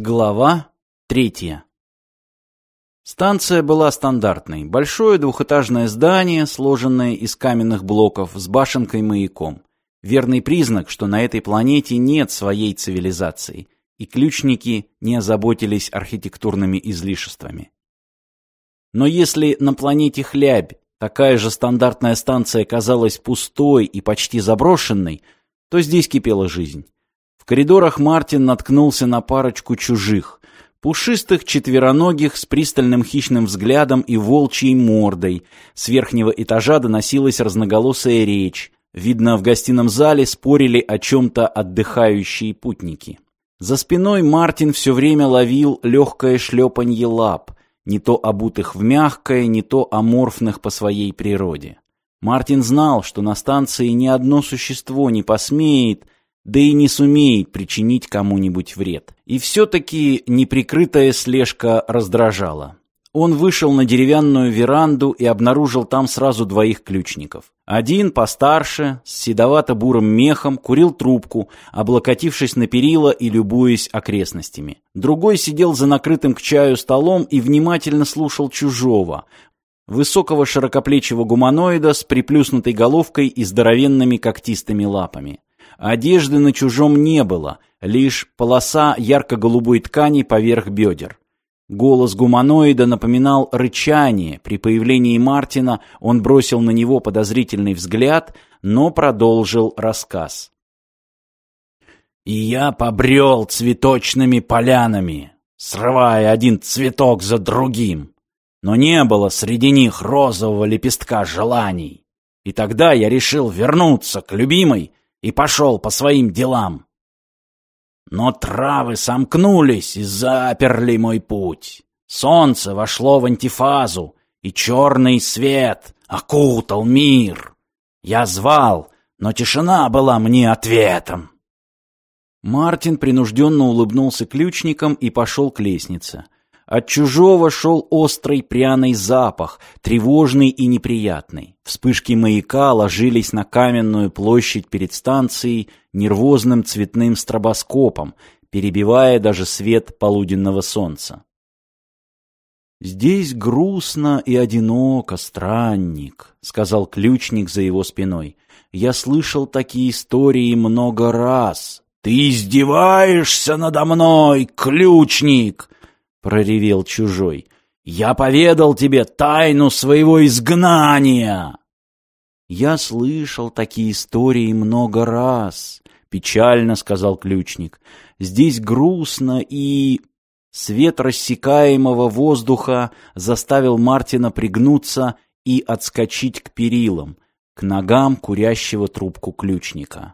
Глава 3. Станция была стандартной. Большое двухэтажное здание, сложенное из каменных блоков с башенкой-маяком. Верный признак, что на этой планете нет своей цивилизации, и ключники не озаботились архитектурными излишествами. Но если на планете Хлябь такая же стандартная станция казалась пустой и почти заброшенной, то здесь кипела жизнь. В коридорах Мартин наткнулся на парочку чужих, пушистых четвероногих с пристальным хищным взглядом и волчьей мордой. С верхнего этажа доносилась разноголосая речь. Видно, в гостином зале спорили о чем-то отдыхающие путники. За спиной Мартин все время ловил легкое шлепанье лап, не то обутых в мягкое, не то аморфных по своей природе. Мартин знал, что на станции ни одно существо не посмеет, да и не сумеет причинить кому-нибудь вред. И все-таки неприкрытая слежка раздражала. Он вышел на деревянную веранду и обнаружил там сразу двоих ключников. Один, постарше, с седовато-бурым мехом, курил трубку, облокотившись на перила и любуясь окрестностями. Другой сидел за накрытым к чаю столом и внимательно слушал чужого, высокого широкоплечего гуманоида с приплюснутой головкой и здоровенными когтистыми лапами. Одежды на чужом не было, лишь полоса ярко-голубой ткани поверх бедер. Голос гуманоида напоминал рычание. При появлении Мартина он бросил на него подозрительный взгляд, но продолжил рассказ. «И я побрел цветочными полянами, срывая один цветок за другим, но не было среди них розового лепестка желаний. И тогда я решил вернуться к любимой и пошел по своим делам. Но травы сомкнулись и заперли мой путь. Солнце вошло в антифазу, и черный свет окутал мир. Я звал, но тишина была мне ответом». Мартин принужденно улыбнулся ключникам и пошел к лестнице. От чужого шел острый пряный запах, тревожный и неприятный. Вспышки маяка ложились на каменную площадь перед станцией нервозным цветным стробоскопом, перебивая даже свет полуденного солнца. «Здесь грустно и одиноко, странник», — сказал ключник за его спиной. «Я слышал такие истории много раз». «Ты издеваешься надо мной, ключник!» — проревел чужой. «Я поведал тебе тайну своего изгнания!» «Я слышал такие истории много раз», — печально сказал ключник. «Здесь грустно и...» Свет рассекаемого воздуха заставил Мартина пригнуться и отскочить к перилам, к ногам курящего трубку ключника.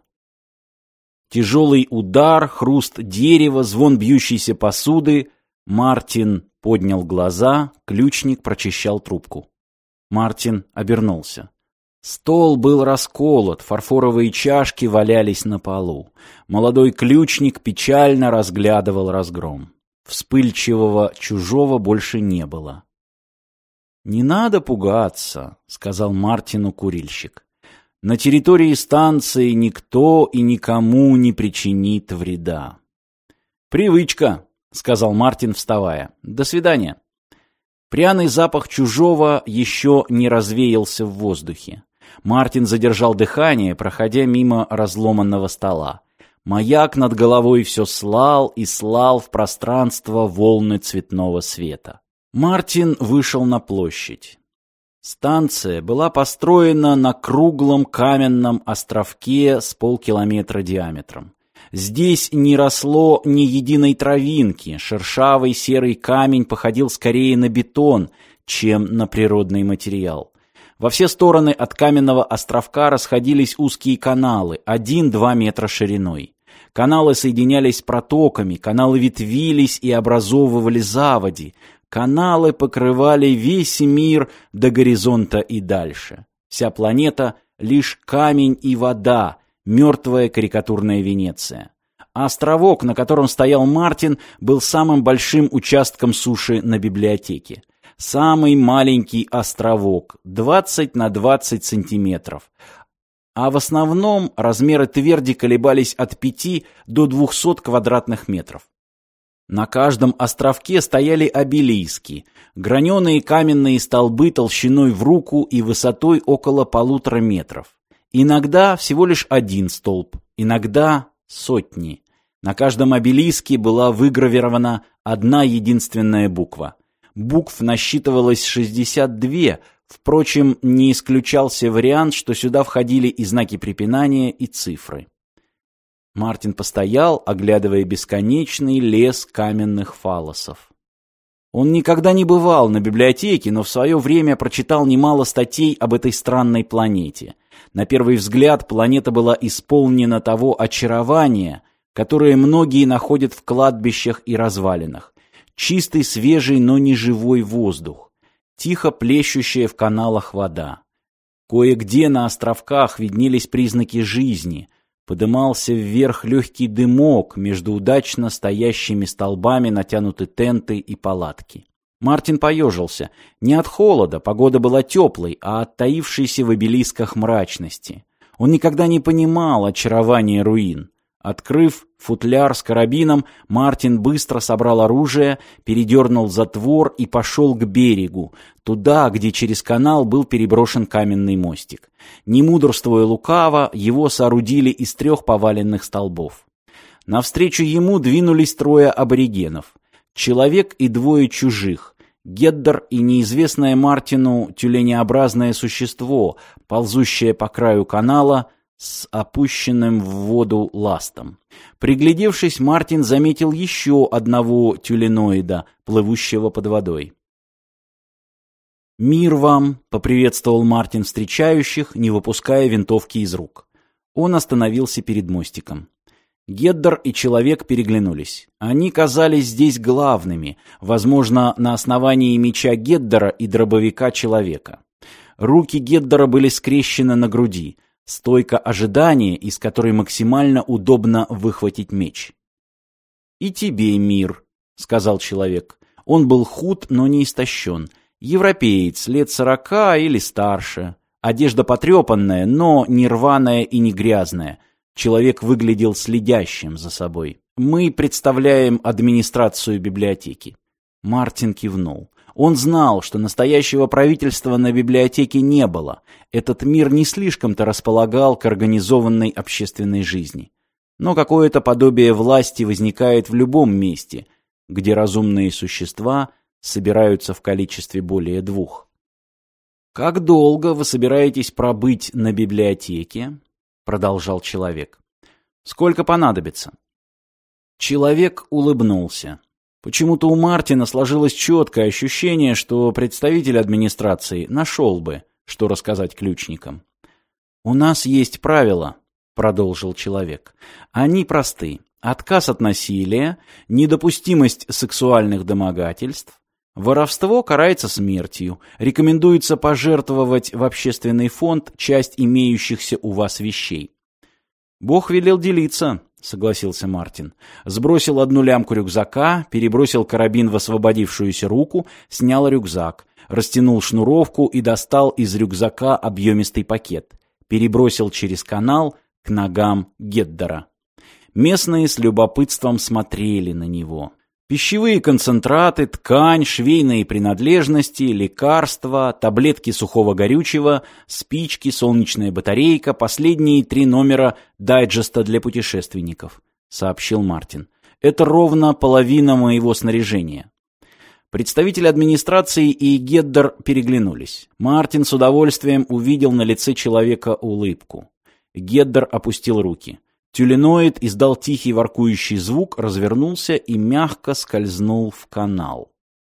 Тяжелый удар, хруст дерева, звон бьющейся посуды. Мартин поднял глаза, ключник прочищал трубку. Мартин обернулся. Стол был расколот, фарфоровые чашки валялись на полу. Молодой ключник печально разглядывал разгром. Вспыльчивого чужого больше не было. «Не надо пугаться», — сказал Мартину курильщик. «На территории станции никто и никому не причинит вреда». «Привычка», — сказал Мартин, вставая. «До свидания». Пряный запах чужого еще не развеялся в воздухе. Мартин задержал дыхание, проходя мимо разломанного стола. Маяк над головой все слал и слал в пространство волны цветного света. Мартин вышел на площадь. Станция была построена на круглом каменном островке с полкилометра диаметром. Здесь не росло ни единой травинки, шершавый серый камень походил скорее на бетон, чем на природный материал. Во все стороны от каменного островка расходились узкие каналы, 1-2 метра шириной. Каналы соединялись протоками, каналы ветвились и образовывали заводи. Каналы покрывали весь мир до горизонта и дальше. Вся планета — лишь камень и вода, мертвая карикатурная Венеция. А островок, на котором стоял Мартин, был самым большим участком суши на библиотеке. Самый маленький островок, 20 на 20 сантиметров. А в основном размеры тверди колебались от 5 до 200 квадратных метров. На каждом островке стояли обелиски, граненые каменные столбы толщиной в руку и высотой около 1,5 метров. Иногда всего лишь один столб, иногда сотни. На каждом обелиске была выгравирована одна единственная буква. Букв насчитывалось 62, впрочем, не исключался вариант, что сюда входили и знаки препинания, и цифры. Мартин постоял, оглядывая бесконечный лес каменных фаллосов. Он никогда не бывал на библиотеке, но в свое время прочитал немало статей об этой странной планете. На первый взгляд планета была исполнена того очарования, которое многие находят в кладбищах и развалинах. Чистый, свежий, но не живой воздух. Тихо плещущая в каналах вода. Кое-где на островках виднелись признаки жизни. Подымался вверх легкий дымок, между удачно стоящими столбами натянуты тенты и палатки. Мартин поежился. Не от холода, погода была теплой, а от таившейся в обелисках мрачности. Он никогда не понимал очарования руин. Открыв футляр с карабином, Мартин быстро собрал оружие, передернул затвор и пошел к берегу, туда, где через канал был переброшен каменный мостик. Не мудрствуя лукаво, его соорудили из 3 поваленных столбов. Навстречу ему двинулись 3 аборигенов. Человек и 2 чужих. Геддер и неизвестное Мартину тюленеобразное существо, ползущее по краю канала с опущенным в воду ластом. Приглядевшись, Мартин заметил еще одного тюленоида, плывущего под водой. «Мир вам!» — поприветствовал Мартин встречающих, не выпуская винтовки из рук. Он остановился перед мостиком. Геддер и человек переглянулись. Они казались здесь главными, возможно, на основании меча Геддера и дробовика человека. Руки Геддера были скрещены на груди. Стойка ожидания, из которой максимально удобно выхватить меч. «И тебе мир», — сказал человек. Он был худ, но не истощен. Европеец, лет 40 или старше. Одежда потрепанная, но не рваная и не грязная. Человек выглядел следящим за собой. «Мы представляем администрацию библиотеки». Мартин кивнул. Он знал, что настоящего правительства на библиотеке не было. Этот мир не слишком-то располагал к организованной общественной жизни. Но какое-то подобие власти возникает в любом месте, где разумные существа собираются в количестве более 2. «Как долго вы собираетесь пробыть на библиотеке?» — продолжал человек. «Сколько понадобится?» Человек улыбнулся. Почему-то у Мартина сложилось четкое ощущение, что представитель администрации нашел бы, что рассказать ключникам. «У нас есть правила», — продолжил человек. «Они просты. Отказ от насилия, недопустимость сексуальных домогательств, воровство карается смертью, рекомендуется пожертвовать в общественный фонд часть имеющихся у вас вещей». «Бог велел делиться», — согласился Мартин. Сбросил 1 лямку рюкзака, перебросил карабин в освободившуюся руку, снял рюкзак, растянул шнуровку и достал из рюкзака объемистый пакет. Перебросил через канал к ногам Геддера. Местные с любопытством смотрели на него. Пищевые концентраты, ткань, швейные принадлежности, лекарства, таблетки сухого горючего, спички, солнечная батарейка, последние 3 номера дайджеста для путешественников, сообщил Мартин. Это ровно половина моего снаряжения. Представители администрации и Геддер переглянулись. Мартин с удовольствием увидел на лице человека улыбку. Геддер опустил руки. Тюленоид издал тихий воркующий звук, развернулся и мягко скользнул в канал.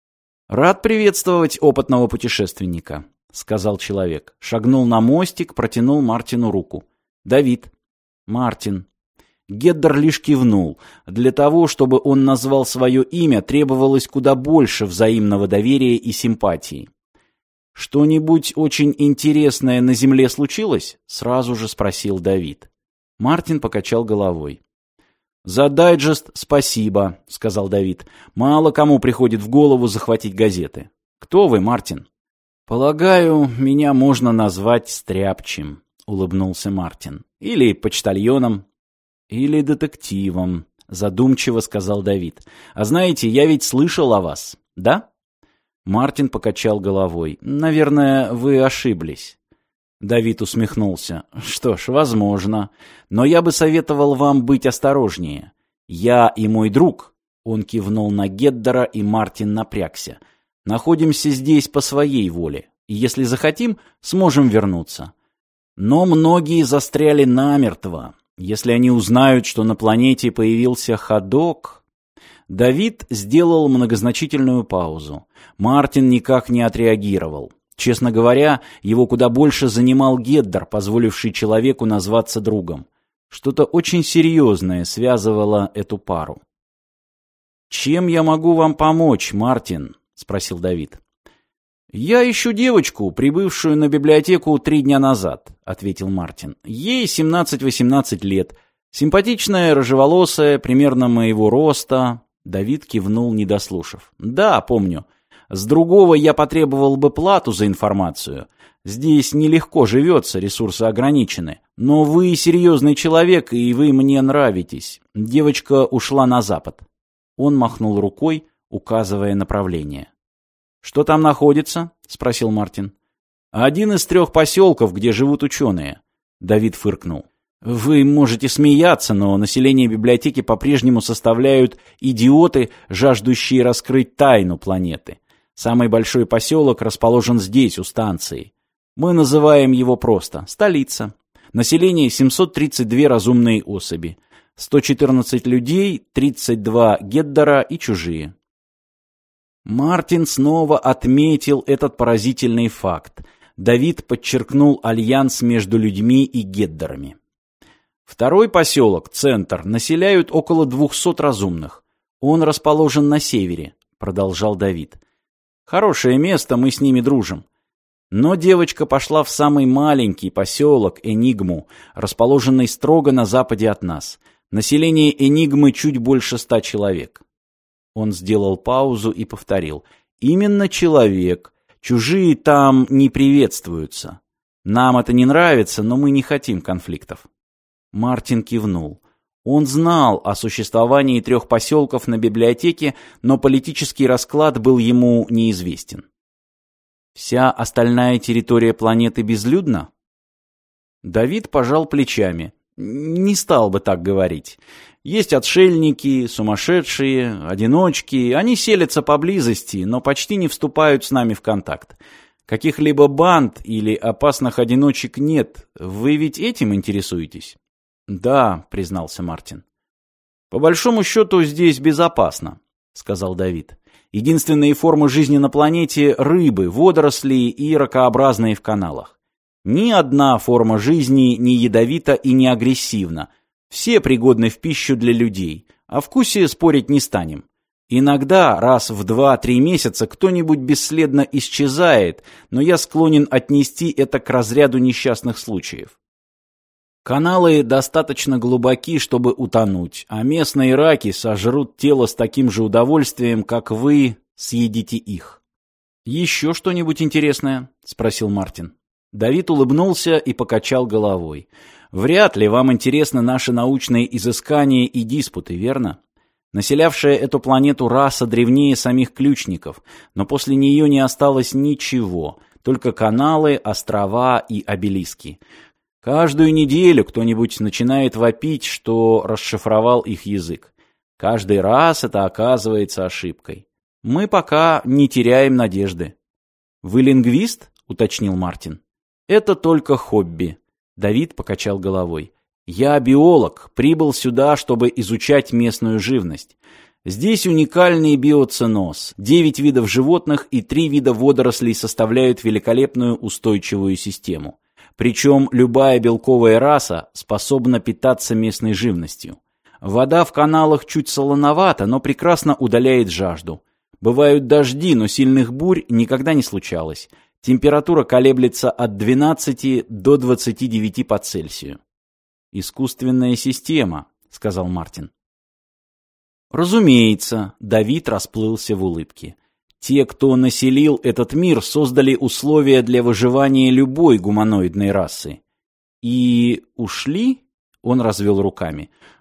«Рад приветствовать опытного путешественника», — сказал человек. Шагнул на мостик, протянул Мартину руку. «Давид». «Мартин». Геддер лишь кивнул. Для того, чтобы он назвал свое имя, требовалось куда больше взаимного доверия и симпатии. «Что-нибудь очень интересное на земле случилось?» — сразу же спросил Давид. Мартин покачал головой. «За дайджест спасибо», — сказал Давид. «Мало кому приходит в голову захватить газеты. Кто вы, Мартин?» «Полагаю, меня можно назвать стряпчим», — улыбнулся Мартин. «Или почтальоном». «Или детективом», задумчиво сказал Давид. «А знаете, я ведь слышал о вас, да?» Мартин покачал головой. «Наверное, вы ошиблись». Давид усмехнулся. «Что ж, возможно. Но я бы советовал вам быть осторожнее. Я и мой друг...» Он кивнул на Геддера, и Мартин напрягся. «Находимся здесь по своей воле. И если захотим, сможем вернуться. Но многие застряли намертво. Если они узнают, что на планете появился ходок...» Давид сделал многозначительную паузу. Мартин никак не отреагировал. Честно говоря, его куда больше занимал Геддер, позволивший человеку назваться другом. Что-то очень серьезное связывало эту пару. «Чем я могу вам помочь, Мартин?» — спросил Давид. «Я ищу девочку, прибывшую на библиотеку 3 дня назад», — ответил Мартин. «Ей 17-18 лет. Симпатичная, рыжеволосая, примерно моего роста». Давид кивнул, не дослушав. «Да, помню. С другого я потребовал бы плату за информацию. Здесь нелегко живется, ресурсы ограничены. Но вы серьезный человек, и вы мне нравитесь. Девочка ушла на запад». Он махнул рукой, указывая направление. «Что там находится?» — спросил Мартин. «Один из 3 поселков, где живут ученые». Давид фыркнул. «Вы можете смеяться, но население библиотеки по-прежнему составляют идиоты, жаждущие раскрыть тайну планеты. Самый большой поселок расположен здесь, у станции. Мы называем его просто столица. Население 732 разумные особи. 114 людей, 32 Геддера и чужие». Мартин снова отметил этот поразительный факт. Давид подчеркнул альянс между людьми и Геддерами. Второй поселок, центр, населяют около 200 разумных. Он расположен на севере, продолжал Давид. Хорошее место, мы с ними дружим. Но девочка пошла в самый маленький поселок Энигму, расположенный строго на западе от нас. Население Энигмы чуть больше 100 человек. Он сделал паузу и повторил. «Именно человек. Чужие там не приветствуются. Нам это не нравится, но мы не хотим конфликтов». Мартин кивнул. Он знал о существовании 3 поселков на библиотеке, но политический расклад был ему неизвестен. «Вся остальная территория планеты безлюдна?» Давид пожал плечами. «Не стал бы так говорить. Есть отшельники, сумасшедшие, одиночки. Они селятся поблизости, но почти не вступают с нами в контакт. Каких-либо банд или опасных одиночек нет. Вы ведь этим интересуетесь?» «Да», — признался Мартин. «По большому счету здесь безопасно», — сказал Давид. «Единственные формы жизни на планете — рыбы, водоросли и ракообразные в каналах. Ни одна форма жизни не ядовита и не агрессивна. Все пригодны в пищу для людей. О вкусе спорить не станем. Иногда, раз в 2-3 месяца, кто-нибудь бесследно исчезает, но я склонен отнести это к разряду несчастных случаев. Каналы достаточно глубоки, чтобы утонуть, а местные раки сожрут тело с таким же удовольствием, как вы съедите их». «Еще что-нибудь интересное?» — спросил Мартин. Давид улыбнулся и покачал головой. «Вряд ли вам интересны наши научные изыскания и диспуты, верно? Населявшая эту планету раса древнее самих ключников, но после нее не осталось ничего, только каналы, острова и обелиски. Каждую неделю кто-нибудь начинает вопить, что расшифровал их язык. Каждый раз это оказывается ошибкой. Мы пока не теряем надежды». «Вы лингвист?» — уточнил Мартин. «Это только хобби». Давид покачал головой. «Я биолог, прибыл сюда, чтобы изучать местную живность. Здесь уникальный биоценоз. 9 видов животных и 3 вида водорослей составляют великолепную устойчивую систему. Причем любая белковая раса способна питаться местной живностью. Вода в каналах чуть солоновата, но прекрасно удаляет жажду. Бывают дожди, но сильных бурь никогда не случалось. Температура колеблется от 12 до 29 по Цельсию». «Искусственная система», — сказал Мартин. «Разумеется», — Давид расплылся в улыбке. «Те, кто населил этот мир, создали условия для выживания любой гуманоидной расы». «И ушли?» — он развел руками.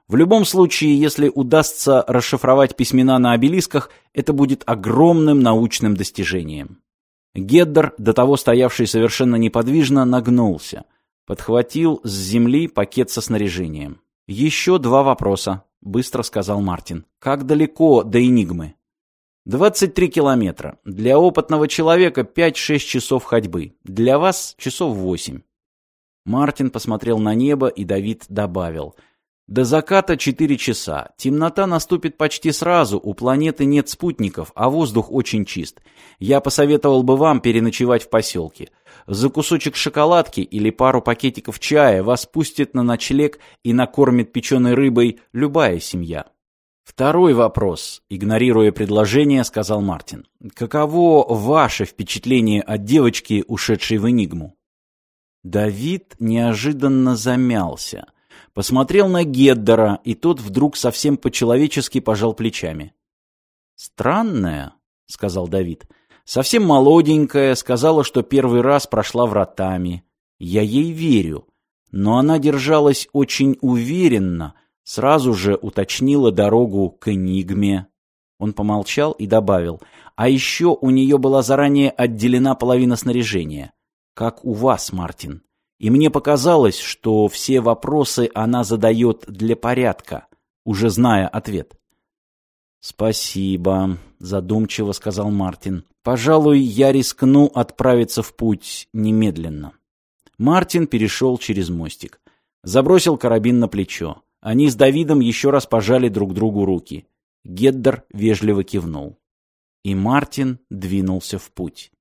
В любом случае, если удастся расшифровать письмена на обелисках, это будет огромным научным достижением. Геддер, до того стоявший совершенно неподвижно, нагнулся. Подхватил с земли пакет со снаряжением. «Еще 2 вопроса», — быстро сказал Мартин. «Как далеко до Энигмы?» 23 километра. Для опытного человека 5-6 часов ходьбы. Для вас часов 8. Мартин посмотрел на небо, и Давид добавил: «До заката 4 часа. Темнота наступит почти сразу, у планеты нет спутников, а воздух очень чист. Я посоветовал бы вам переночевать в поселке. За кусочек шоколадки или пару пакетиков чая вас пустит на ночлег и накормит печеной рыбой любая семья». «Второй вопрос», — игнорируя предложение, сказал Мартин. «Каково ваше впечатление от девочки, ушедшей в Энигму?» Давид неожиданно замялся. Посмотрел на Геддера, и тот вдруг совсем по-человечески пожал плечами. «Странная», — сказал Давид. «Совсем молоденькая, сказала, что первый раз прошла вратами. Я ей верю. Но она держалась очень уверенно, сразу же уточнила дорогу к Энигме». Он помолчал и добавил: «А еще у нее была заранее отделена половина снаряжения. Как у вас, Мартин. И мне показалось, что все вопросы она задает для порядка, уже зная ответ». «Спасибо», — задумчиво сказал Мартин. «Пожалуй, я рискну отправиться в путь немедленно». Мартин перешел через мостик. Забросил карабин на плечо. Они с Давидом еще раз пожали друг другу руки. Геддер вежливо кивнул. И Мартин двинулся в путь.